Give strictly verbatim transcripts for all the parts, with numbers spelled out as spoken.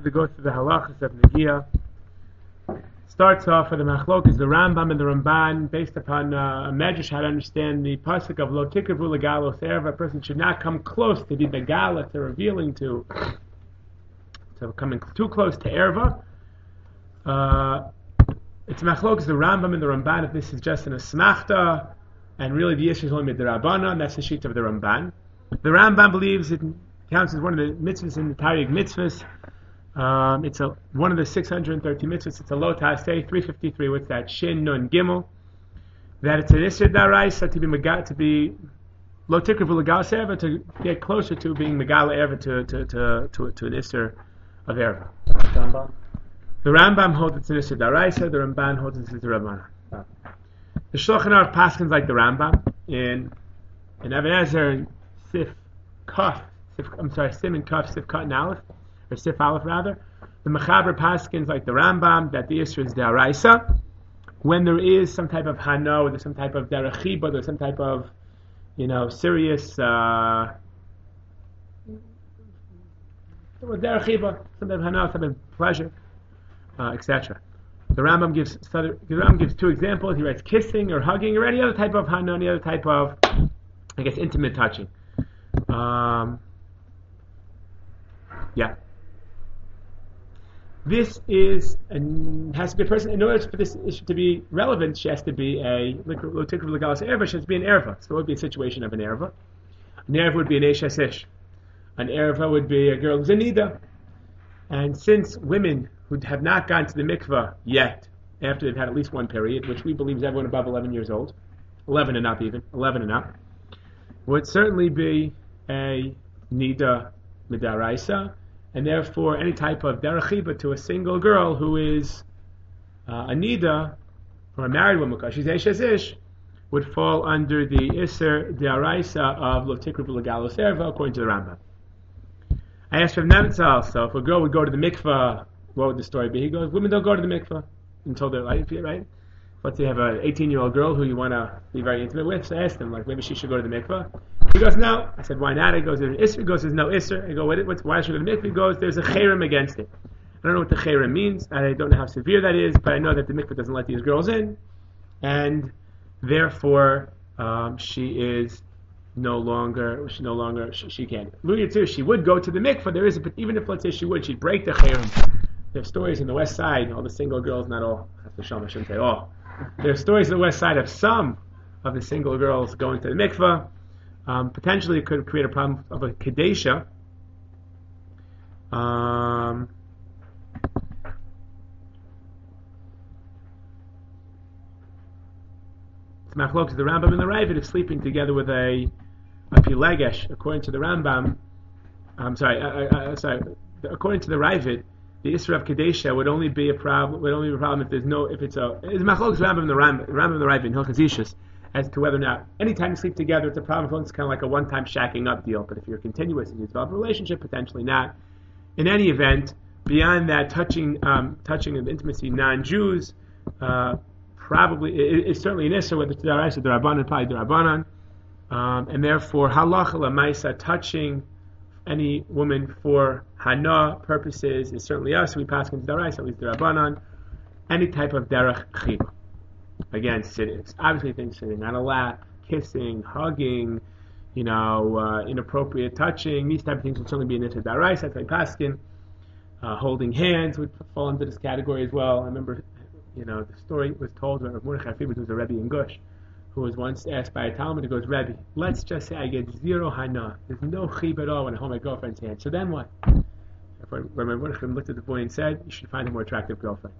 to go through the halachas of Negiah. Starts off with the machlokes, the Rambam and the Ramban, based upon uh, a medrash how to understand the pasuk of Lo Tikavu Legalos Erva. A person should not come close to be begala, to revealing, to to coming too close to Erva. Uh, it's machlokes, the Rambam and the Ramban, if this is just an asmachta, and really the issue is only midrabanan, and that's the sheet of the Ramban. The Rambam believes it counts as one of the mitzvahs in the Taryag mitzvahs. Um, it's a one of the six hundred thirty mitzvahs. It's a lo taseh three fifty-three. What's that? Shin nun gimel. That it's an isser daraisa to be megal, to be lo tikrav legal erva, to get closer to being megal erva, to to to to, to an isser of erva. Rambam. The Rambam holds it's an isser daraisa. The Ramban holds it's an isser rabbanan. Oh. The Shulchan Aruch paskins like the Rambam in in Even Ezer and Sif Kaf. Sif, I'm sorry, Sim and Kaf Sif Kat and Aleph. Or Sif Aleph rather. The Mechaber paskins like the Rambam that the Isra is Daraisa. When there is some type of Hano, there's some type of Derachiba, there's some type of, you know, serious uh, Derachiba, some type of Hano, some type of pleasure, uh, et cetera. The Rambam gives the Rambam gives two examples. He writes kissing or hugging or any other type of Hano, any other type of, I guess, intimate touching. Um, yeah. This is and has to be a person. In order for this issue to be relevant, she has to be a lotikv legalis erva. She has to be an erva. So it would be a situation of an erva. An erva would be an eshes ish. An erva would be a girl who's a nida. And since women who have not gone to the mikvah yet, after they've had at least one period, which we believe is everyone above eleven years old, eleven and up even, eleven and up, would certainly be a nida midaraisa. And therefore, any type of derachiba to a single girl who is uh, a nida, or a married woman, because she's eshes ish, would fall under the iser deraisa of lo tikrav legalos erva, according to the Rambam. I asked Rav Nemetzal, so if a girl would go to the mikvah, what would the story be? He goes, women don't go to the mikvah until they're life, right? Let's say you have an eighteen-year-old girl who you want to be very intimate with, so I asked him, like, maybe she should go to the mikvah. He goes, no. I said, why not? He goes, there's isser. He goes, there's no isser. I go, what, what's, why should we go to the mikvah? He goes, there's a cherem against it. I don't know what the cherem means. I don't know how severe that is, but I know that the mikvah doesn't let these girls in, and therefore um, she is no longer, she no longer, she, she can't. Luya too, she would go to the mikvah. There is, a, but even if, let's say she would, she'd break the cherem. There's stories in the west side, all the single girls, not all, I shouldn't say all. There are stories on the west side of some of the single girls going to the mikvah. Um, potentially it could create a problem of a kadesha. Um, it's machlokes of the Rambam and the Ravid of sleeping together with a, a pilegesh. According to the Rambam, I'm sorry, uh, uh, sorry, according to the Ravid, the Isra of Kadesha would only be a problem. Would only be a problem if there's no, if it's a. It's machlokes Rambam and the Rambam, Rambam and the Ravid in Hilchos Ishus, as to whether or not anytime you sleep together it's a problem. It's kind of like a one-time shacking up deal. But if you're continuous and you develop a relationship, potentially not. In any event, beyond that, touching, um, touching of intimacy, non-Jews, uh, probably it, it's certainly an issue whether it's daraisa, darabanan, probably darabanan, um, and therefore halacha lamaisa, touching any woman for hana purposes is certainly us. We pass into daraisa, at least darabanan. Any type of derech chiba. Again, sitting. Obviously, things sitting on a lap, kissing, hugging, you know, uh, inappropriate touching. These type of things would certainly be an issue daraisa. That's like paskin. Uh, holding hands would fall into this category as well. I remember, you know, the story was told of Mordechai Friedman, who was a Rebbe in Gush, who was once asked by a Talmud, he goes, Rebbe, let's just say I get zero hana. There's no chib at all when I hold my girlfriend's hand. So then what? When my Mordechai looked at the boy and said, you should find a more attractive girlfriend.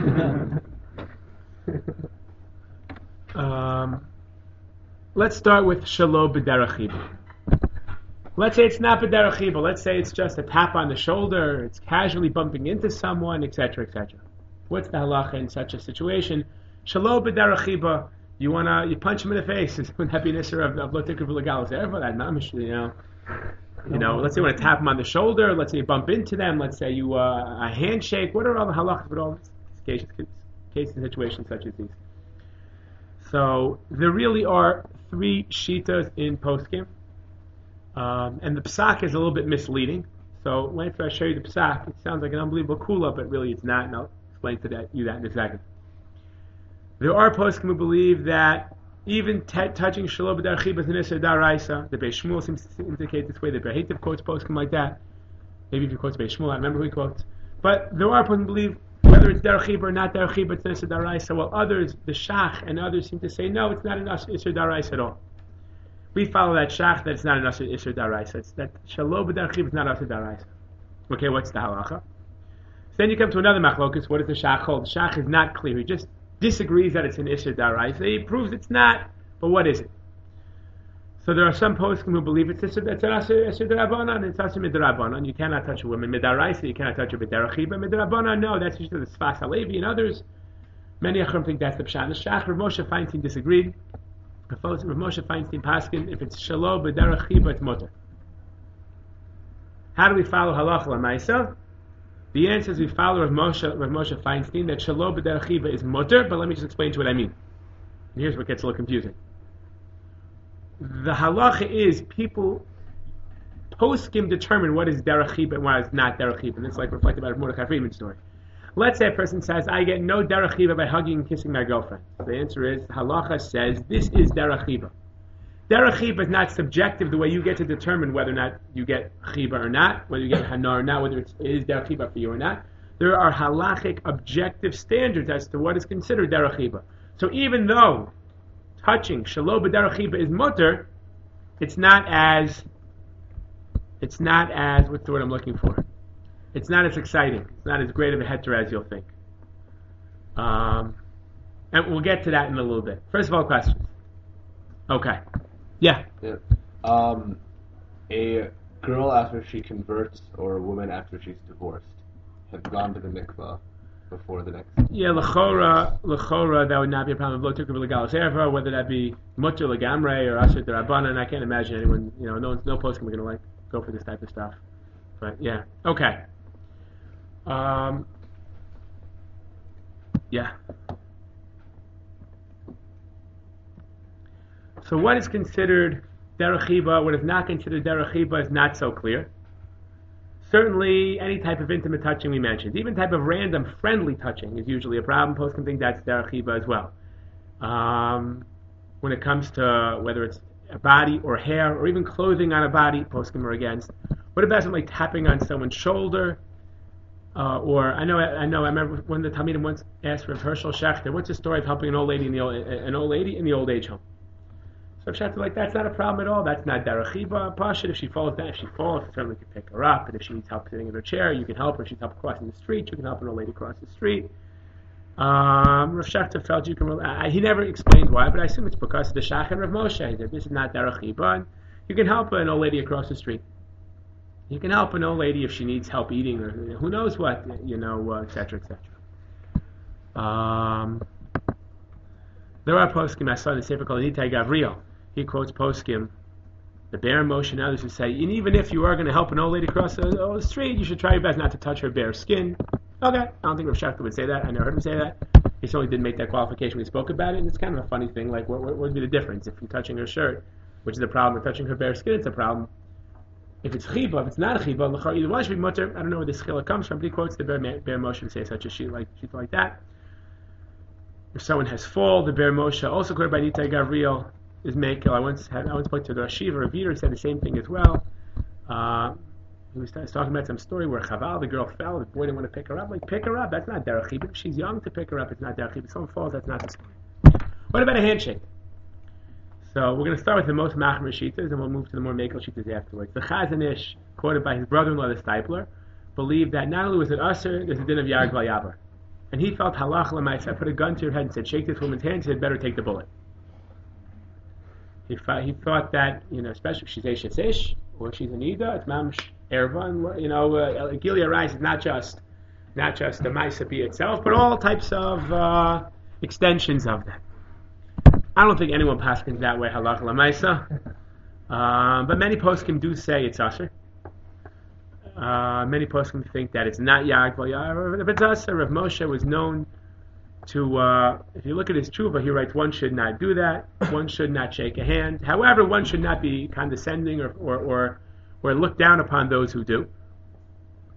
um, let's start with shalom b'derachiba. Let's say it's not b'derachiba. Let's say it's just a tap on the shoulder, it's casually bumping into someone, et cetera, et cetera. What's the halacha in such a situation? Shalom b'derachiba. You wanna you punch him in the face? Would that be an issue of lo tikrav legalos erva? That mamish, you know. You know, let's say you want to tap them on the shoulder. Let's say you bump into them. Let's say you uh, a handshake. What are all the halachas with all these cases, cases, situations such as these? So there really are three shitas in poskim, um, and the psak is a little bit misleading. So when I show you the psak, it sounds like an unbelievable kula, but really it's not, and I'll explain to that, you that in a second. There are poskim who believe that even t- touching shalom b'derech chiba is an issur daraisa. The Beis Shmuel seems to indicate this way. The Behetiv quotes poskim like that. Maybe if he quotes Beis Shmuel, I remember who he quotes. But there are poskim who believe whether it's derech chiba or not derech chiba, it's an issur daraisa. While others, the shach and others, seem to say no, it's not an issur daraisa at all. We follow that shach that it's not an issur daraisa. It's that shalom b'derech chiba is not issur daraisa. Okay, what's the halacha? So then you come to another machlokus. What does the shach hold? The shach is not clear. He just disagrees that it's an issur daraisa. He proves it's not, but what is it? So there are some poskim who believe it's issur darabanan. It's issur midrabanan. You cannot touch a woman midaraisa. You cannot touch her b'derech chiba. Midrabanan, no, that's usually the Sfas Halevi and others. Many achrim think that's the pshat. The shach Rav Moshe Feinstein disagreed. Rav Moshe Feinstein paskin, if it's shalom b'derech chiba, it's mutter. How do we follow halacha l'maisa? The answer is we follow Rav Moshe, Rav Moshe Feinstein that shalom b'derech chiba is mutter, but let me just explain to you what I mean. And here's what gets a little confusing. The halacha is people poskim determine what is derech chiba and what is not derech chiba. And it's like reflected by the Mordechai Friedman story. Let's say a person says, I get no derech chiba by hugging and kissing my girlfriend. The answer is, halacha says, this is derech chiba. Derech chiba is not subjective the way you get to determine whether or not you get chiba or not, whether you get hana or not, whether it's, it is derech chiba for you or not. There are halachic objective standards as to what is considered derech chiba. So even though touching shalom b'derech chiba is mutter, it's not as, it's not as, what's the word I'm looking for? It's not as exciting. It's not as great of a heter as you'll think. Um, and we'll get to that in a little bit. First of all, questions. Okay. Yeah. Yeah. Um, a girl after she converts or a woman after she's divorced has gone to the mikvah before the next. Yeah, l'chora, l'chora, that would not be a problem. Lo tukar b'legalos erva, whether that be mutter legamre or asher derabanan. I can't imagine anyone, you know, no, no poskim are going to like go for this type of stuff. But yeah, okay. Um, yeah. So what is considered derech chiba, what is not considered derech chiba is not so clear. Certainly, any type of intimate touching we mentioned, even type of random friendly touching is usually a problem. Poskim think that's derech chiba as well. Um, when it comes to whether it's a body or hair or even clothing on a body, poskim are against. What about something like tapping on someone's shoulder? Uh, or I know, I know. I remember when the Talmidim once asked Rav Hershel Schachter, "What's the story of helping an old lady in the old, an old lady in the old age home?" So Rav Schachter like, that's not a problem at all. That's not derech chiba. Pasha, if she falls down, if she falls, you certainly can pick her up. And if she needs help sitting in her chair, you can help her. If she needs help crossing the street, you can help an old lady cross the street. Um, Rav Schachter felt you can. Uh, he never explained why, but I assume it's because of the Shach and Rav Moshe. He said this is not derech chiba, and you can help an old lady across the street. You can help an old lady if she needs help eating or who knows what, you know, uh, et cetera, et cetera. Um, there are poskim. I saw in the sefer called Nitai Gavriel. He quotes poskim, the bare Moshe and others who say, and even if you are going to help an old lady cross the, the street, you should try your best not to touch her bare skin. Okay, I don't think Rav Schachter would say that. I never heard him say that. He certainly didn't make that qualification when he spoke about it, and it's kind of a funny thing. Like, what, what would be the difference if you're touching her shirt, which is a problem, or touching her bare skin, it's a problem. If it's chiba, if it's not a chiba, either one should be mutter. I don't know where this chila comes from, but he quotes the bare, bare Moshe and say such a sheet like sheet like that. If someone has fall, the bare Moshe, also quoted by Nitai Gavriel, is makel. I once had I once spoke to the Rashiva Ravir who said the same thing as well. Uh, he was, was talking about some story where Chaval, the girl fell, the boy didn't want to pick her up. Like, pick her up, that's not derech chiba. If she's young to pick her up, it's not derech chiba. If someone falls, that's not the story. What about a handshake? So we're going to start with the most machmer shitas, and we'll move to the more makel shitas afterwards. The Chazon Ish, quoted by his brother-in-law, the Stipler, believed that not only was it usher, there's a din of Yarg Vayavar. And he felt halach l'maisa, put a gun to your head and said, shake this woman's hand, he said, better take the bullet. He, thought, he thought that, you know, especially if she's Eish Ish, or if she's an Ida, it's Mamsh Ervan, you know, uh, Gilia Rice is not just, not just the Maisa be itself, but all types of uh, extensions of that. I don't think anyone paskins that way, halach l'maisa. Um, but many poskim do say it's usher. Uh, many poskim think that it's not yag v'yar. If it's usher, Rav Moshe was known to, uh, if you look at his tshuva, he writes one should not do that, one should not shake a hand. However, one should not be condescending or or, or, or look down upon those who do.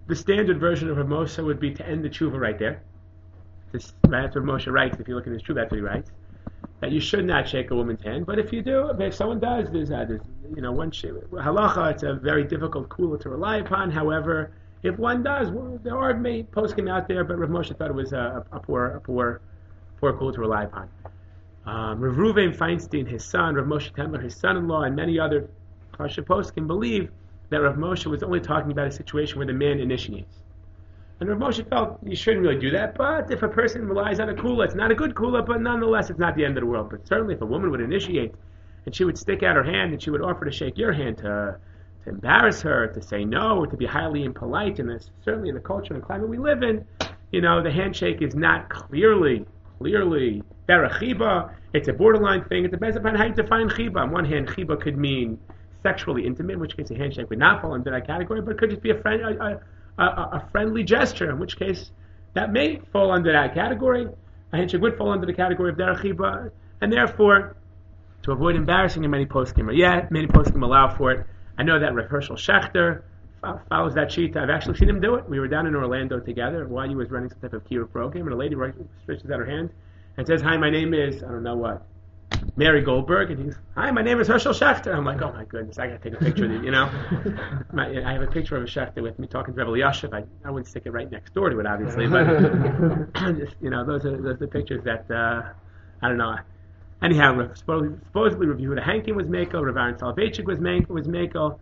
the standard version of Rav Moshe would be to end the tshuva right there. This, right after Rav Moshe writes, if you look at his tshuva, that's what he writes, that you should not shake a woman's hand. But if you do, if someone does, there's, uh, there's you know, one sh- halacha, it's a very difficult kula to rely upon. However, if one does, well, there are many poskim out there, but Rav Moshe thought it was a, a poor, a poor, poor kula to rely upon. Um, Rav Ruvain Feinstein, his son, Rav Moshe Tendler, his son-in-law, and many other Pasha poskim believe that Rav Moshe was only talking about a situation where the man initiates. And Rav Moshe felt you shouldn't really do that, but if a person relies on a kula, it's not a good kula, but nonetheless it's not the end of the world. But certainly if a woman would initiate, and she would stick out her hand, and she would offer to shake your hand to to embarrass her, to say no, or to be highly impolite, and this, certainly in the culture and climate we live in, you know, the handshake is not clearly, clearly derech chiba. It's a borderline thing. It depends upon how you define chiba. On one hand, chiba could mean sexually intimate, in which case a handshake would not fall into that category, but it could just be a friend, a, a, a friendly gesture, in which case that may fall under that category. A handshake would fall under the category of derech chiba, and therefore, to avoid embarrassing in many poskim, yeah, many poskim allow for it. I know that Rav Hershel Schechter follows that sheet. I've actually seen him do it. We were down in Orlando together while he was running some type of kiruv program, and a lady right, stretches out her hand and says, "Hi, my name is I don't know what, Mary Goldberg," and he's, "Hi, my name is Hershel Schechter." I'm like, "Oh my goodness, I got to take a picture of you." You know, my, I have a picture of a Schechter with me talking to Rebbe Yashiv. I, I wouldn't stick it right next door to it, obviously, but just, you know, those are those are the pictures that uh, I don't know. Anyhow, supposedly, supposedly Rav Yehuda Hankin was Mako, Rav Aaron Soloveitchik was Mako, was Mako,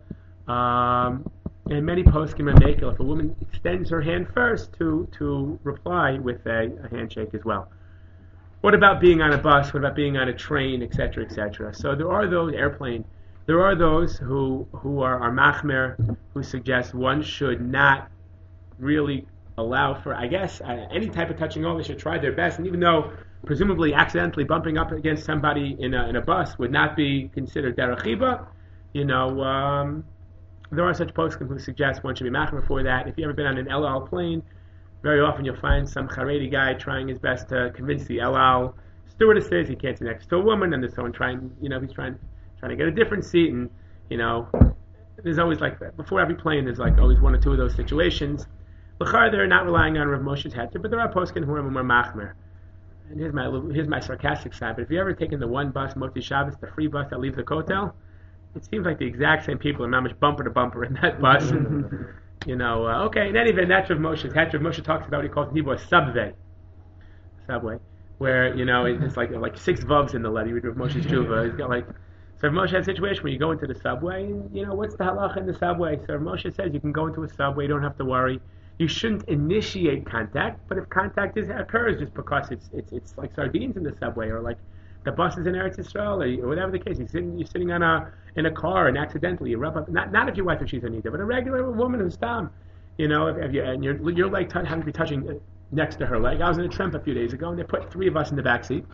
um, and many poskim are Mako. If a woman extends her hand first to to reply with a, a handshake as well. What about being on a bus? What about being on a train, et cetera, et cetera? So there are those airplane. There are those who who are, are machmer, who suggest one should not really allow for, I guess, uh, any type of touching. All they should try their best, and even though presumably accidentally bumping up against somebody in a in a bus would not be considered derech chiba, you know, um, there are such poskim who suggest one should be machmer for that. If you've ever been on an El Al plane, very often you'll find some Haredi guy trying his best to convince the El Al stewardesses he can't sit next to a woman, and there's someone trying, you know, he's trying trying to get a different seat, and you know, there's always like that. Before every plane, there's like always one or two of those situations. L'char, they're not relying on Rav Moshe's heter, but there are poskim who are more machmer. And here's my here's my sarcastic side. But if you ever taken the one bus, Motzi Shabbos, the free bus that leaves the kotel, it seems like the exact same people are not much bumper to bumper in that bus. And, you know, uh, okay. In any event, that's Rav Moshe's heter. Rav Moshe talks about what he calls in Hebrew a subway, subway, where you know it's like like six vavs in the letter. You read Rav Moshe's tshuva. He's got like so. Rav Moshe has a situation where you go into the subway, and you know what's the halacha in the subway. So Rav Moshe says you can go into a subway, you don't have to worry. You shouldn't initiate contact, but if contact is, occurs just because it's it's it's like sardines in the subway, or like the buses in Eretz Yisrael, or, or whatever the case, you're sitting you're sitting on a in a car and accidentally you rub up, not not if your wife or she's Anita, but a regular woman who's Tom, you know, if, if you and your your leg t- having to be touching next to her leg. I was in a tramp a few days ago, and they put three of us in the back seat,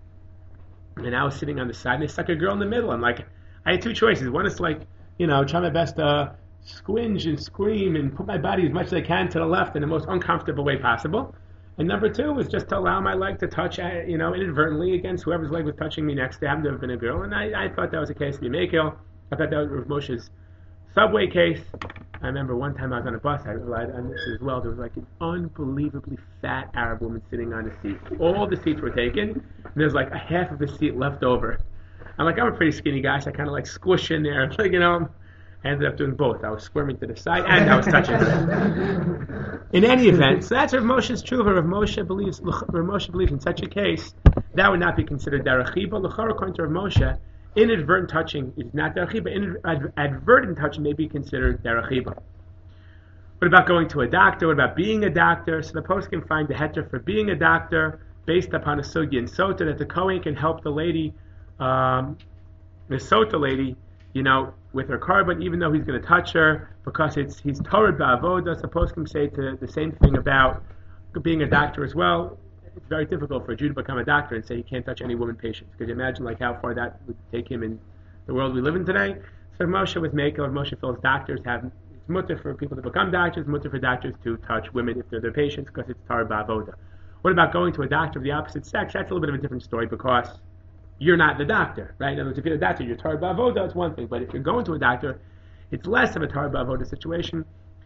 and I was sitting on the side, and they stuck a girl in the middle. I'm like, I had two choices. One is like, you know, try my best to squinge and scream and put my body as much as I can to the left in the most uncomfortable way possible. And number two was just to allow my leg to touch, you know, inadvertently against whoever's leg was touching me next. They happened to have been a girl, and I, I thought that was a case of Yemekil. I thought that was Rav Moshe's subway case. I remember one time I was on a bus, I relied on this as well. There was like an unbelievably fat Arab woman sitting on a seat. All the seats were taken, and there's like a half of the seat left over. I'm like, I'm a pretty skinny guy, so I kind of like squish in there, like, you know. I ended up doing both. I was squirming to the side and I was touching her. In any event, so that's Rav Moshe's tshuva. Rav Moshe believes, Rav Moshe believes in such a case, that would not be considered derech chiba. L'char, according to Rav Moshe, inadvertent touching is not derech chiba. Inadvertent touching may be considered derech chiba. What about going to a doctor? What about being a doctor? So the post can find the heter for being a doctor based upon a sugya and sota that the Kohen can help the lady, um, the sota lady, you know, with her carbon, even though he's going to touch her, because it's he's Torah ba'avoda. Suppose can say to the same thing about being a doctor as well. It's very difficult for a Jew to become a doctor and say he can't touch any woman patient. Because you imagine like how far that would take him in the world we live in today. So Moshe with Mekel, Moshe feels doctors have, it's mutter for people to become doctors, mutter for doctors to touch women if they're their patients, because it's Torah ba'avoda. What about going to a doctor of the opposite sex? That's a little bit of a different story, because you're not the doctor, right? In other words, if you're a doctor, you're Torah ba'avoda, it's one thing. But if you're going to a doctor, it's less of a Torah ba'avoda situation.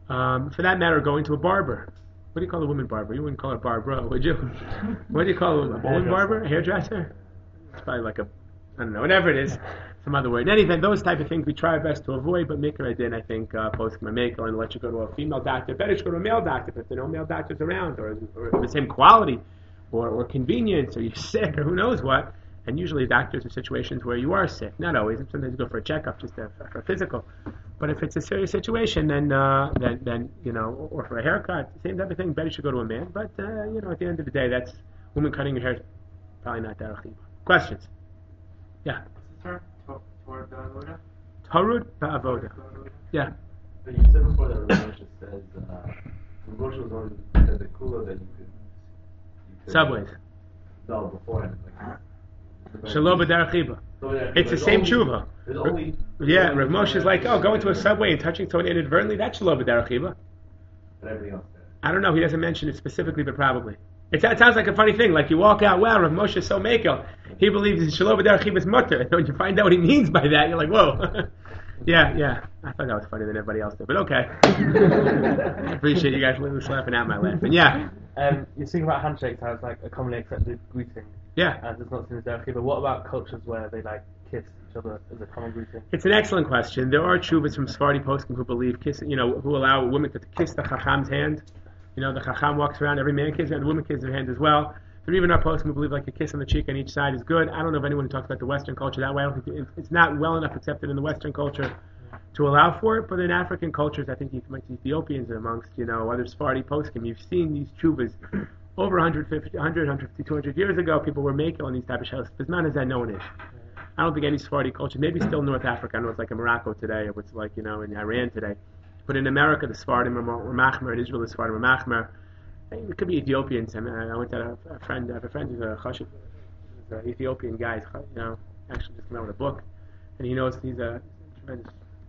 Um, for that matter, going to a barber. What do you call a woman barber? You wouldn't call her Barbara, would you? What do you call a woman barber? A hairdresser? It's probably like a, I don't know, whatever it is, some other word. In any event, those type of things we try our best to avoid, but Mikra Din, I think, uh, post my maker and let you go to a female doctor. Better to go to a male doctor, but if there are no male doctors around, or, or the same quality, or, or convenience, or you're sick, or who knows what. And usually doctors are situations where you are sick. Not always. Sometimes you go for a checkup, just a, for a physical. But if it's a serious situation, then, uh, then, then you know, or for a haircut, same type of thing. Better should go to a man. But uh, you know, at the end of the day, that's woman cutting your hair. Probably not derech chiba. Questions? Yeah. What's the term? Torah ba'avoda. Torah ba'avoda. Yeah. But you said before that Rav Moshe says uh, Rav Moshe was one who said the kula that you could, you could Subways. No, beforehand. Like, Shalom b'derech chiba. It's the same tshuva. Only, yeah, Rav Moshe is like, oh, going to a subway and touching someone inadvertently, that's shalom b'derech chiba. But everything else. I don't know. He doesn't mention it specifically, but probably. It, it sounds like a funny thing. Like you walk out, wow, Rav Moshe is so makel. He believes in shalom b'derech chiba's mutter. And when you find out what he means by that, you're like, whoa. yeah, yeah. I thought that was funnier than everybody else did, but okay. I appreciate you guys laughing at my laughing. Yeah. Um, you're speaking about handshakes, how it's like a commonly accepted greeting. Yeah. As it's not seen as derech chiba. But what about cultures where they like kiss each other as a common greeting? It's an excellent question. There are tshuvas from Sephardi poskim who believe kissing, you know, who allow women to kiss the chacham's hand. You know, the chacham walks around, every man kisses, and the woman kisses her hand as well. There are even our poskim who believe like a kiss on the cheek on each side is good. I don't know if anyone who talks about the Western culture that way. I don't think it's not well enough accepted in the Western culture to allow for it, but in African cultures, I think amongst Ethiopians and amongst, you know, other Sephardi poskim, you've seen these tshuvas over one hundred fifty, one hundred, one hundred fifty, two hundred years ago. People were making on these type of shows. As not as I know it is. I don't think any Sephardi culture, maybe still North Africa, I know it's like in Morocco today, or it's like, you know, in Iran today. But in America, the Sephardim were machmer, in Israel, the Sephardim were machmer. It could be Ethiopians. I mean, I went to a, a friend, I have a friend who's a chashuv, he's an Ethiopian guy, you know, actually just came out with a book, and he knows he's a tremendous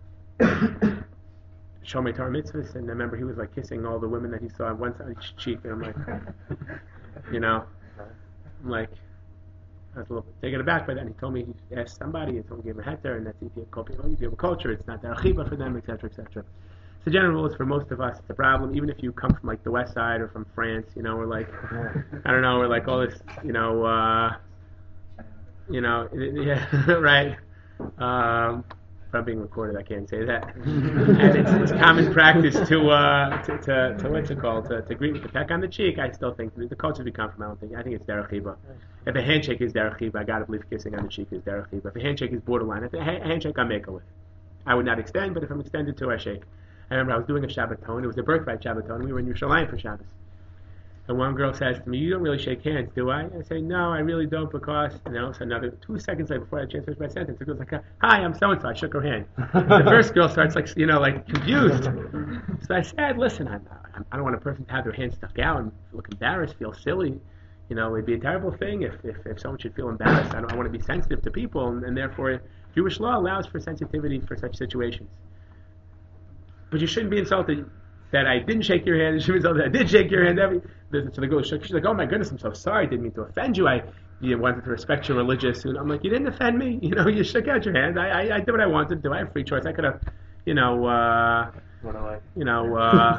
Shomei Torah mitzvahs, and I remember he was like kissing all the women that he saw on one side of each cheek, and I'm like, you know, I'm like, I was a little taken aback by that. And he told me he asked somebody, and someone gave him a heter, and that's Ethiopian culture. It's not derech chiba for them, et cetera, et cetera. The general rule is for most of us, it's a problem. Even if you come from like the West Side or from France, you know, we're like, I don't know, we're like all this, you know, uh, you know, yeah, right. Um, I'm being recorded, I can't say that. And it's, it's common practice to, uh, to, to, to, what's it called, to, to greet with the peck on the cheek. I still think, the culture we come from, I don't think, I think it's derech chiba. If a handshake is derech chiba, I gotta believe kissing on the cheek is derech chiba. If a handshake is borderline, if a ha- handshake I'm making with. I would not extend, but if I'm extended to, I shake. I remember I was doing a Shabbaton, it was a birthright Shabbaton, we were in Yerushalayim for Shabbos. And one girl says to me, you don't really shake hands, do I? I say, no, I really don't, because, you know, so another two seconds later before I transfer my sentence, the girl's like, hi, I'm so-and-so, I shook her hand. The first girl starts like, you know, like confused. So I said, listen, I'm, I'm, I don't want a person to have their hand stuck out and look embarrassed, feel silly. You know, it'd be a terrible thing if, if, if someone should feel embarrassed. I, don't, I want to be sensitive to people, and, and therefore Jewish law allows for sensitivity for such situations. But you shouldn't be insulted that I didn't shake your hand. You shouldn't be insulted that I did shake your hand. Every, so the girl shook. She's like, oh my goodness, I'm so sorry. I didn't mean to offend you. I you wanted to respect your religious. And I'm like, you didn't offend me. You know, you shook out your hand. I, I, I did what I wanted to do. I have free choice. I could have, you know, uh, you know, uh,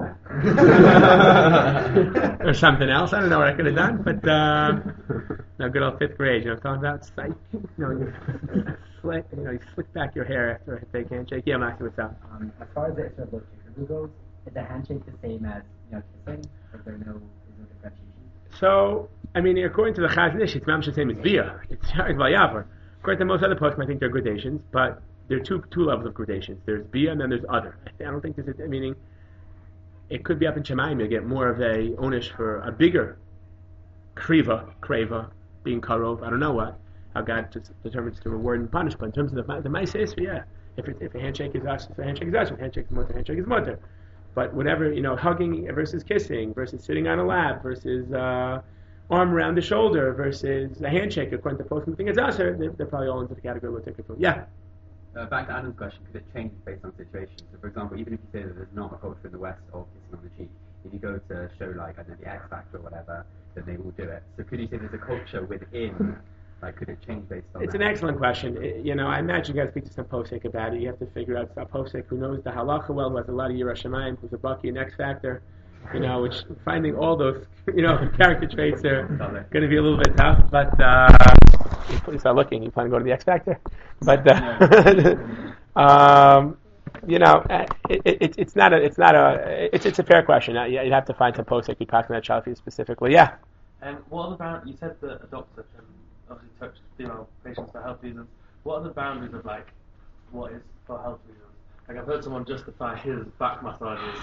or something else. I don't know what I could have done. But, uh, no, good old fifth grade. You know what I'm talking about? Psych. You know, you slick, you know, you slick back your hair after a fake handshake. Yeah, Maxie, what's up? Um, as far as the issue of those goes, is the handshake the same as, you know, kissing? Is there no, is no differentiation? So, I mean, according to the Chazon Ish, it's mamish the same as bia. It's Sharik Vayavar. According to most other poskim, I think there are gradations, but there are two two levels of gradations. There's bia and then there's other. I don't think there's a, meaning, it could be up in Shemayim, you get more of a onish for a bigger kriva, kreva, being karov, I don't know what, how God just determines to reward and punish, but in terms of the, the Maaseh, yeah, if, it, if a handshake is us, if a handshake is us, if a handshake is mutter, handshake is mutter. But whatever, you know, hugging versus kissing, versus sitting on a lap, versus uh, arm around the shoulder, versus a handshake, according to the poskim, think it's usher, they're, they're probably all into the category we'll take it from. Yeah? Uh, back to Adam's question, because it changes based on situation. So, for example, even if you say that there's not a culture in the West of kissing on the cheek, if you go to a show like, I don't know, the X Factor or whatever, then they will do it. So could you say there's a culture within Like, could it change based on It's that? an excellent question. It- you know, I imagine you got to speak to some posek about it. You have to figure out a posek who knows the halacha well, who has a lot of Yiras Shamayim, who's a Baki and X Factor. You know, which finding all those, you know, character traits are going to be a little bit tough. But uh, you start looking. You plan to go to the X Factor, but uh, um, you know, it, it, it's not a, it's not a, it's it's a fair question. You'd have to find some posek who'd talk to that child for you specifically. Yeah. And what are the boundaries? You said that a doctor can obviously touch female patients for health reasons. What are the boundaries of like what is for health reasons? Like I've heard someone justify his back massages.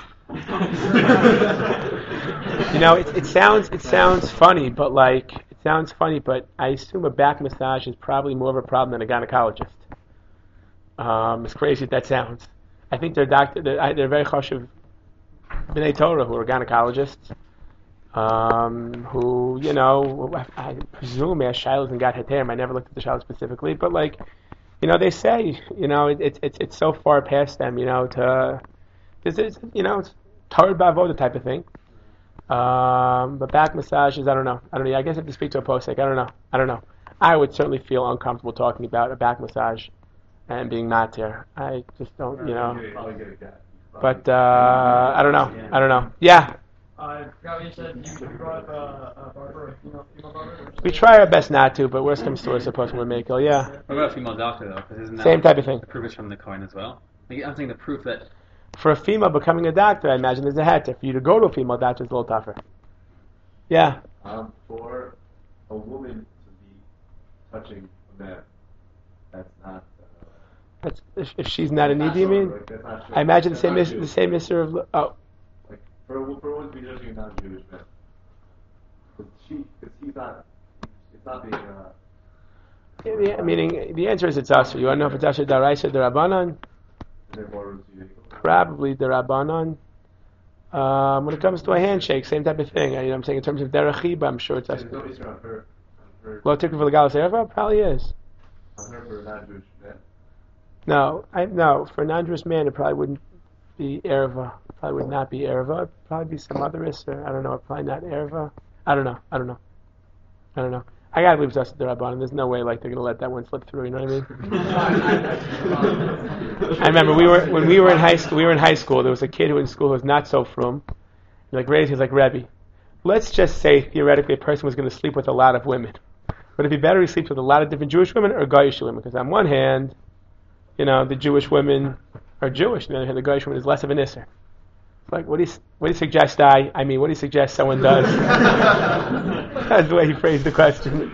You know, it, it sounds it sounds funny, but like it sounds funny, but I assume a back massage is probably more of a problem than a gynecologist. Um, as crazy as that sounds, I think they're doctor they're, they're very chashuv b'nei Torah who are gynecologists. Um, who, you know, I, I presume as shilas and got heterim. I never looked at the shilas specifically, but like, you know, they say, you know, it, it, it's it's so far past them, you know, to, it's, it's you know, it's Torah b'avoda type of thing. Um, but back massages, I don't know. I don't know. I guess I have to speak to a posek. I don't know. I don't know. I would certainly feel uncomfortable talking about a back massage and being not there. I just don't, you know. But uh, I don't know. I don't know. Yeah. I forgot what you said. You brought uh, a barber, a female, female barber? We try our best not to, but worst comes to worst, a person would make it. Yeah. What about a female doctor though? Because isn't that Same type of thing. The proof is from the coin as well. Like, I'm saying the proof that For a female becoming a doctor, I imagine there's a heter. For you to go to a female doctor, it's a little tougher. Yeah. Um, for a woman to be touching a man, that's not. Uh, That's, if, if she's not a not needy, you sure, mean? like, that's not sure. I imagine the That's same not is, Jew. the same issue of oh. Like for a, for a woman to be judging a non-Jewish man, because she, because he's not, it's not being. Uh, Yeah, the, meaning the answer is it's usher. You want to know if it's usher daraisa derabanan? is there more room to do? Probably derabanan. Um, when it comes to a handshake, same type of thing. You know what I'm saying in terms of derachiba, I'm sure it's There's usher. no issue on her. On her, Lo tikva legalis erva probably is. on her for a non-Jewish man. No, I no for a non-Jewish man it probably wouldn't be erva. Probably would not be erva. It'd probably be some other isser. I don't know. Probably not erva. I don't know. I don't know. I don't know. I gotta believe it's us the Rabbanan. There's no way like they're gonna let that one slip through. You know what I mean? I remember we were when we were in high school. We were in high school. There was a kid who was in school who was not so frum. Like raised, he was like Rebbe. Let's just say theoretically a person was going to sleep with a lot of women. Would it be better he sleeps with a lot of different Jewish women or Goyish women? Because on one hand, you know, the Jewish women are Jewish, and on the other hand, the Goyish women is less of an isser. Like, what do you what do you suggest I? I mean, what do you suggest someone does? That's the way he phrased the question.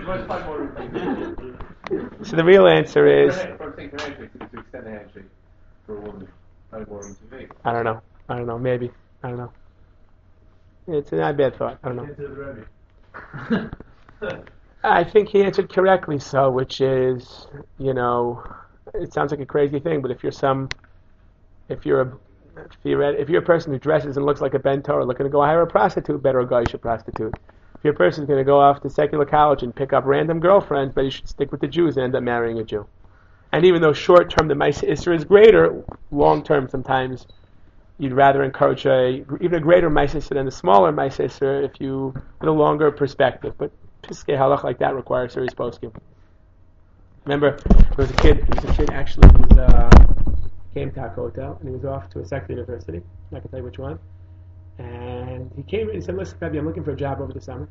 So the real answer is, For a handshake, to extend a handshake for a woman, probably more room to make. I don't know. I don't know. Maybe. I don't know. It's not a bad thought. I don't know. I think he answered correctly. So, which is, you know, it sounds like a crazy thing, but if you're some, if you're a If you're, if you're a person who dresses and looks like a Ben Torah, looking to go hire a prostitute, better go you should prostitute. If you're a person who's going to go off to secular college and pick up random girlfriends, but you should stick with the Jews and end up marrying a Jew. And even though short term the Maisa Isra is greater, long term sometimes you'd rather encourage a even a greater Maisa Isra than a smaller Maisa Isra if you with a longer perspective. But Piskei Halach like that requires serious poskim. Remember, there was a kid. There was a kid actually who was. Uh, came to Hotel, and he was off to a secular university. I'm not going to tell you which one. And he came and he said, listen, Rebbe, I'm looking for a job over the summer.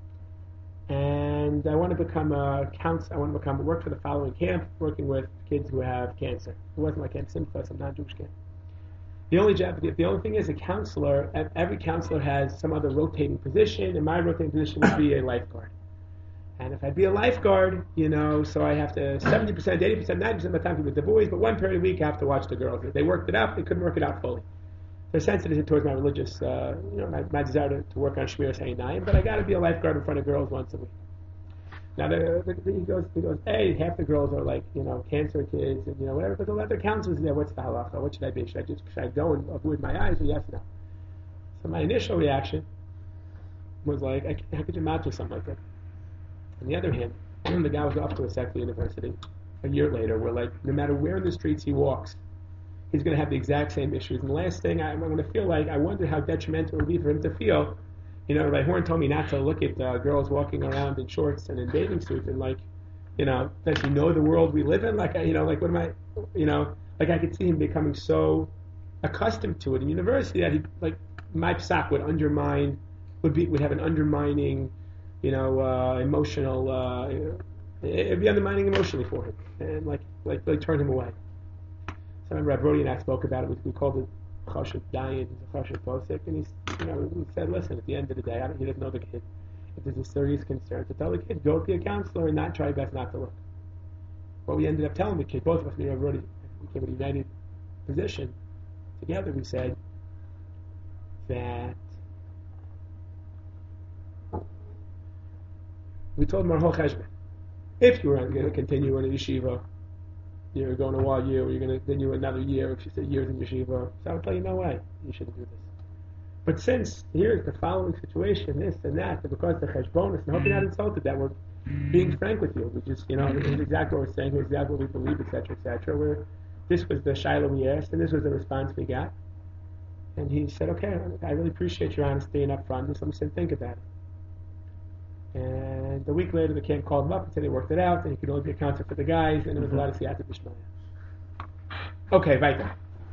And I want to become a counselor. I want to become work for the following camp, working with kids who have cancer. It wasn't like Camp Simcha, some non-Jewish camp. The only job, the, the only thing is a counselor, every counselor has some other rotating position, and my rotating position would be a lifeguard. And if I'd be a lifeguard, you know, so I have to seventy percent, eighty percent, ninety percent of my time to be with the boys, but one period a week I have to watch the girls. If they worked it out, they couldn't work it out fully. They're sensitive towards my religious, uh, you know, my, my desire to, to work on Shmiras Ha'inayim, but I got to be a lifeguard in front of girls once a week. Now, the, the, the, he goes, he goes, hey, half the girls are like, you know, cancer kids and, you know, whatever, but the other counselors there, what's the halacha? What should I be? Should I just, should I go and avoid my eyes or yes or no? So my initial reaction was like, I, how could you imagine something like that? On the other hand, the guy was off to a secular university a year later where, like, no matter where in the streets he walks, he's going to have the exact same issues. And the last thing I, I'm going to feel like, I wonder how detrimental it would be for him to feel. You know, Rabbi Horn told me not to look at uh, girls walking around in shorts and in bathing suits, and, like, You know, does he know the world we live in? Like, you know, like what am I, you know, like I could see him becoming so accustomed to it in university that he, like, my psak would undermine, would be, would have an undermining, you know, uh, emotional, uh, it'd be undermining emotionally for him, and like, like, like turn him away. So I remember Brody and I spoke about it. We, we called it Chashuv Dayan, Chashuv Posik, and he's, you know, we said, listen, at the end of the day, I don't, he doesn't know the kid. If there's a serious concern, to tell the kid, go to a counselor and not try best not to look. What we ended up telling the kid, both of us, me and Brody, we came to a united position. Together, we said that we told him our whole cheshbon. If you were going to continue in a yeshiva, you're going to one year, or you're going to continue another year, if you said years in yeshiva, so I would tell you, no way, you shouldn't do this. But since here's the following situation, this and that, and because the cheshbonis, and I hope you're not insulted that we're being frank with you, we just, you know, here's exactly what we're saying, here's exactly what we believe, et cetera, et cetera. Where this was the shiloh we asked, and this was the response we got. And he said, okay, I really appreciate your honesty and upfront. Just let me sit and think about it. And a week later, the camp called him up and said they worked it out, and he could only be a counselor for the guys, and it was a lot of siyata b'shmaya. Okay, weiter.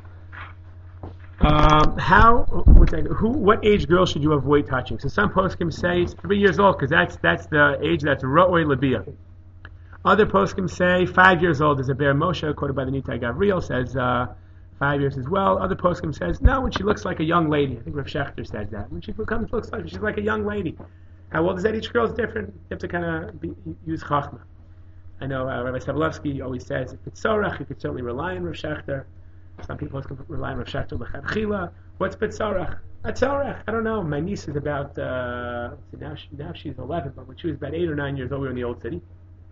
Um, how? What's that, who? What age girl should you avoid touching? So some poskim say it's three years old because that's that's the age that's ro'oi labia. Other poskim say five years old is a ber Moshe, quoted by the Nitai Gavriel, says uh, five years as well. Other poskim says no, when she looks like a young lady. I think Rav Shechter says that when she becomes looks like she's like a young lady. How old is that? Each girl is different. You have to kind of use chachma. I know uh, Rabbi Savlovsky always says if it's sorach, you could certainly rely on Rav Shechter. Some people can rely on Rav Shechter l'chadchila. What's betzorach? Betzorach. I don't know. My niece is about uh, now. She, now she's eleven, but when she was about eight or nine years old, we were in the old city,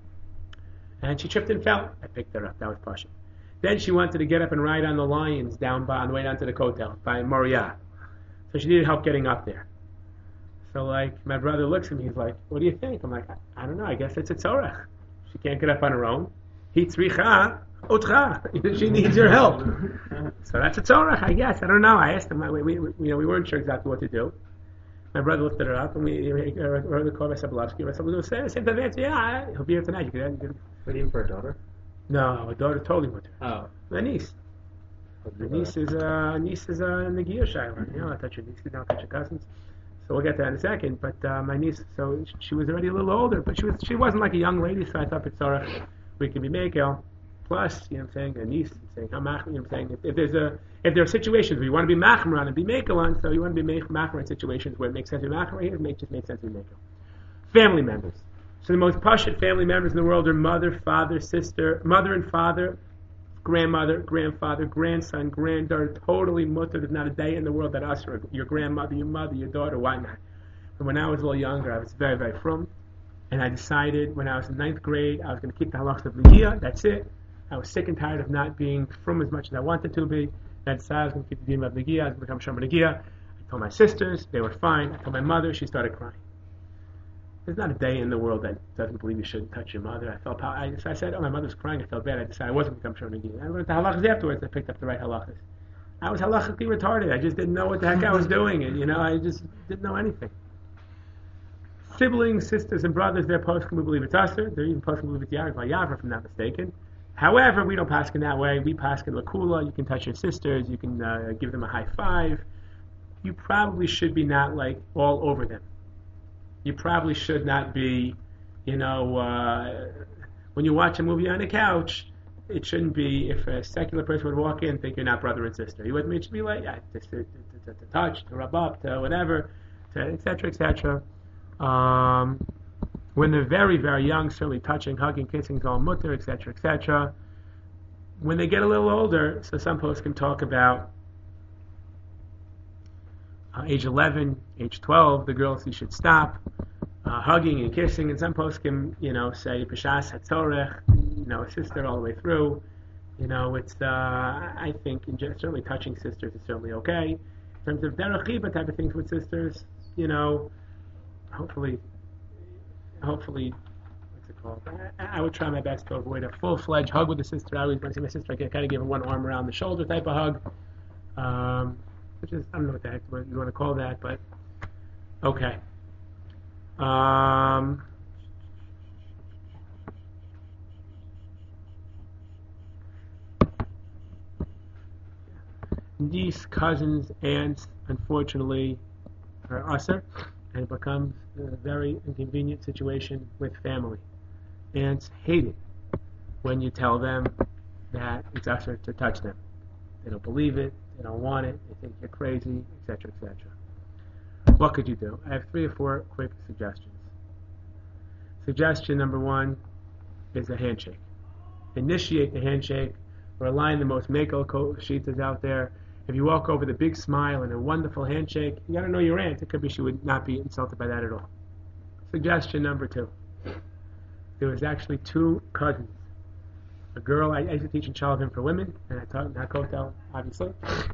and she tripped and fell. I picked her up. That was Pasha. Then she wanted to get up and ride on the lions down by on the way down to the Kotel by Moriah. So she needed help getting up there. So like my brother looks at me, he's like, "What do you think?" I'm like, "I, I don't know. I guess it's a tzorach. She can't get up on her own. He tzricha." She needs your help. So that's a tzorach, I guess. I don't know. I asked him. We, we, we, you know, we weren't sure exactly what to do. My brother lifted her up, and we heard the call by Sabalovsky. Sabalovsky said, "Same time answer. Yeah, he'll be here tonight. You can." You can. Waiting for a daughter? No, a daughter totally with her. Oh, my niece. My niece is uh, niece is uh, in the Gia Shiloh. You know, I touch your niece, you don't touch your cousins. So we'll get to that in a second. But uh, my niece, so she was already a little older, but she was she wasn't like a young lady. So I thought, Tzorach, we could be Mekel. Plus, you know what I'm saying, a niece, I'm saying, how mach, you know what I'm saying, if, if there's a, if there are situations where you want to be machmer on and be mekel on, so you want to be machmer in situations where it makes sense to be machmer here, it makes, just makes sense to be mekel. Family members. So the most pashut family members in the world are mother, father, sister, mother and father, grandmother, grandfather, grandson, granddaughter, totally mutter. There's not a day in the world that us or your grandmother, your mother, your daughter, why not? But when I was a little younger, I was very, very frum, and I decided when I was in ninth grade, I was going to keep the halachas of Negiah, that's it. I was sick and tired of not being from as much as I wanted to be. I decided I was going to keep the din of Negiah. I was going to become Shomer Negiah. I told my sisters, they were fine. I told my mother, she started crying. There's not a day in the world that doesn't believe you shouldn't touch your mother. I felt, I, so I said, oh, my mother's crying. I felt bad. I decided I wasn't going to become Shomer Negiah. I learned the halachas afterwards. I picked up the right halachas. I was halachically retarded. I just didn't know what the heck I was doing. And, you know, I just didn't know anything. Siblings, sisters, and brothers, they're poskim who believe it's usher. They're even poskim who believe it's Yaakov Yavar, if I'm not mistaken. However, we don't paskin that way. We paskin lakula. You can touch your sisters. You can uh, give them a high five. You probably should be not like all over them. You probably should not be, you know, uh, when you watch a movie on the couch, it shouldn't be if a secular person would walk in and think you're not brother and sister. You with me? It should be like, yeah, to, to, to, to, to touch, to rub up, to whatever, to et cetera, et cetera. Um, When they're very, very young, certainly touching, hugging, kissing is all mutter, et cetera, et cetera. When they get a little older, so some posts can talk about uh, age eleven, age twelve, the girls, you should stop uh, hugging and kissing, and some posts can, you know, say, Peshas HaTzorech, you know, a sister all the way through. You know, it's, uh, I think, in just, certainly touching sisters is certainly okay. In terms of derech chiba type of things with sisters, you know, hopefully, hopefully, what's it called? I, I would try my best to avoid a full-fledged hug with a sister. I always, when I see my sister, I can kind of give her one arm around the shoulder type of hug, um, which is, I don't know what the heck you want to call that, but okay. Um, niece, cousins, aunts, unfortunately, are usher, and it becomes a very inconvenient situation with family. Aunts hate it when you tell them that it's usher to touch them. They don't believe it, they don't want it, they think you're crazy, et cetera, et cetera. What could you do? I have three or four quick suggestions. Suggestion number one is a handshake. Initiate the handshake. We're aligned the most Mako sheetas out there. If you walk over the big smile and a wonderful handshake, you got to know your aunt. It could be she would not be insulted by that at all. Suggestion number two. There was actually two cousins. A girl, I, I used to teach in Charlton for women, and I taught in Hakotel, obviously.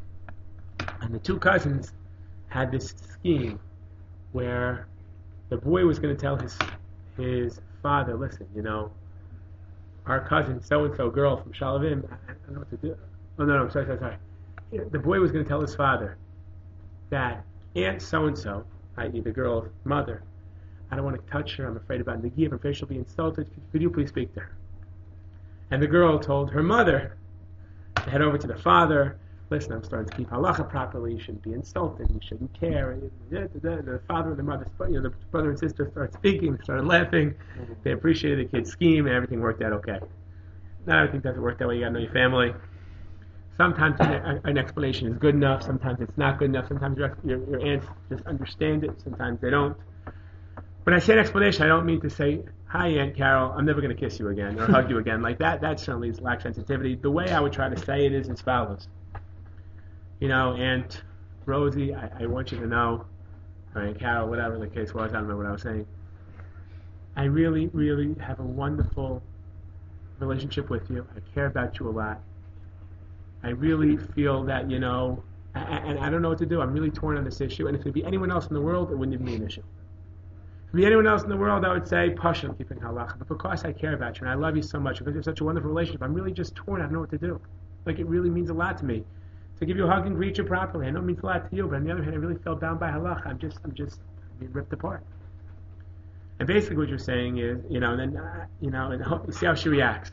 And the two cousins had this scheme where the boy was going to tell his his father, listen, you know, our cousin so-and-so girl from Shalavim, I, I don't know what to do. Oh, no, no, I'm sorry, sorry, sorry. The boy was going to tell his father that Aunt so-and-so, that is the girl's mother, I don't want to touch her, I'm afraid about Negiv, I'm afraid she'll be insulted, could you please speak to her? And the girl told her mother to head over to the father, listen, I'm starting to keep halacha properly, you shouldn't be insulted, you shouldn't care. The father and the mother, you know, the brother and sister started speaking, started laughing, they appreciated the kid's scheme, and everything worked out okay. Not everything doesn't work that way, you gotta know your family. Sometimes an, an explanation is good enough, sometimes it's not good enough, sometimes your, your, your aunts just understand it, sometimes they don't. When I say an explanation, I don't mean to say, hi Aunt Carol, I'm never going to kiss you again, or hug you again. Like that, that certainly is lack sensitivity. The way I would try to say it is as follows. You know, Aunt Rosie, I, I want you to know, or Aunt Carol, whatever the case was, I don't know what I was saying. I really, really have a wonderful relationship with you. I care about you a lot. I really feel that, you know, and I, I don't know what to do. I'm really torn on this issue. And if it would be anyone else in the world, it wouldn't even be an issue. If it would be anyone else in the world, I would say, Pasha, I'm keeping halacha. But because I care about you and I love you so much, because you have such a wonderful relationship, I'm really just torn. I don't know what to do. Like, it really means a lot to me to give you a hug and greet you properly. I know it means a lot to you, but on the other hand, I really feel bound by halacha. I'm just, I'm just being ripped apart. And basically what you're saying is, you know, and then, uh, you know, and hope, see how she reacts.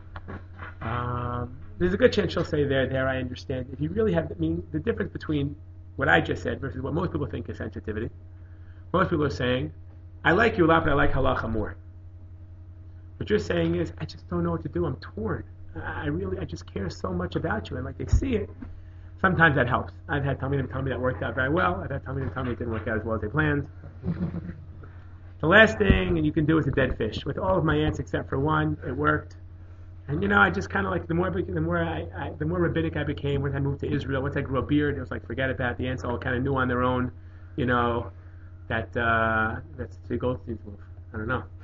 Um, there's a good chance she'll say, there, there, I understand. If you really have, I mean, the difference between what I just said versus what most people think is sensitivity, most people are saying, I like you a lot, but I like halacha more. What you're saying is, I just don't know what to do. I'm torn. I really, I just care so much about you. And like they see it, sometimes that helps. I've had Talmidim tell me that worked out very well. I've had Talmidim tell me it didn't work out as well as they planned. The last thing and you can do is a dead fish. With all of my aunts except for one, it worked. And you know, I just kind of like the more, the more I, I, the more rabbinic I became. Once I moved to Israel, once I grew a beard, it was like forget about it. The aunts all kind of knew on their own, you know, that uh, that's the Goldstein's move. I don't know.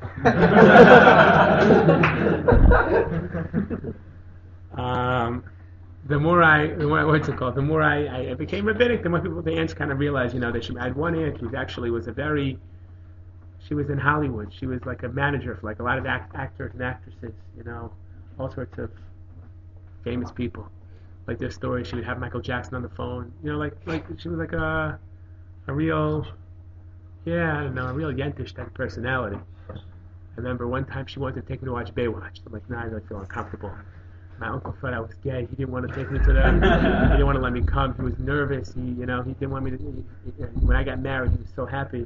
um, the more I, the more what's it called? The more I, I became rabbinic, the more people, the aunts kind of realized, you know, they should. I had one aunt who actually was a very, she was in Hollywood. She was like a manager for like a lot of act, actors and actresses, you know, all sorts of famous people. Like their story, she would have Michael Jackson on the phone, you know, like like she was like a a real. Yeah, I don't know, a real Yentish type of personality. I remember one time she wanted to take me to watch Baywatch. I'm like, nah, I don't feel uncomfortable. My uncle thought I was gay. He didn't want to take me to that. He didn't want to let me come. He was nervous. He, you know, he didn't want me to. He, he, when I got married, he was so happy.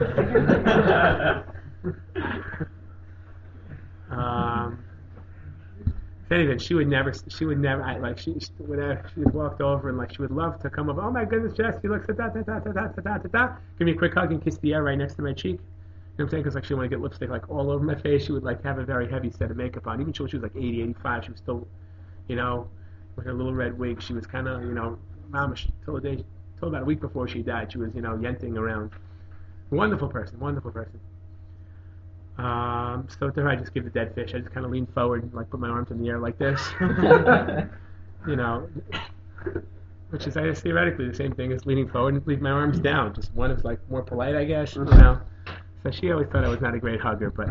um. So anyway, she would never. She would never. I, like she, she whenever she just walked over and like she would love to come over. Oh my goodness, Jess, you look da da da da da da da da da. Give me a quick hug and kiss the air right next to my cheek. You know what I'm saying? Because like she didn't want to get lipstick like all over my face. She would like have a very heavy set of makeup on. Even when she was like eighty, eighty-five, she was still, you know, with her little red wig. She was kind of, you know, mamish till a day, till about a week before she died. She was, you know, yenting around. Wonderful person, wonderful person. Um, so to her, I just give the dead fish. I just kind of lean forward and like put my arms in the air like this. You know, which is, I guess, theoretically the same thing as leaning forward and leave my arms down. Just one is like more polite, I guess. You know. So she always thought I was not a great hugger, but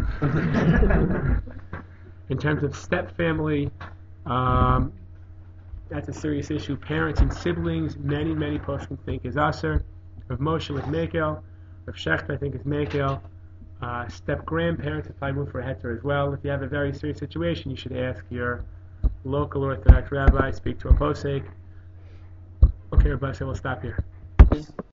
in terms of step family, um, that's a serious issue. Parents and siblings, many, many poskim think is Aser. Rav Moshe with Mekel. Rav Shecht, I think, is Mekel. Uh, step grandparents apply room for a heter as well. If you have a very serious situation, you should ask your local Orthodox rabbi, speak to a posek. Okay, everybody, so we'll stop here.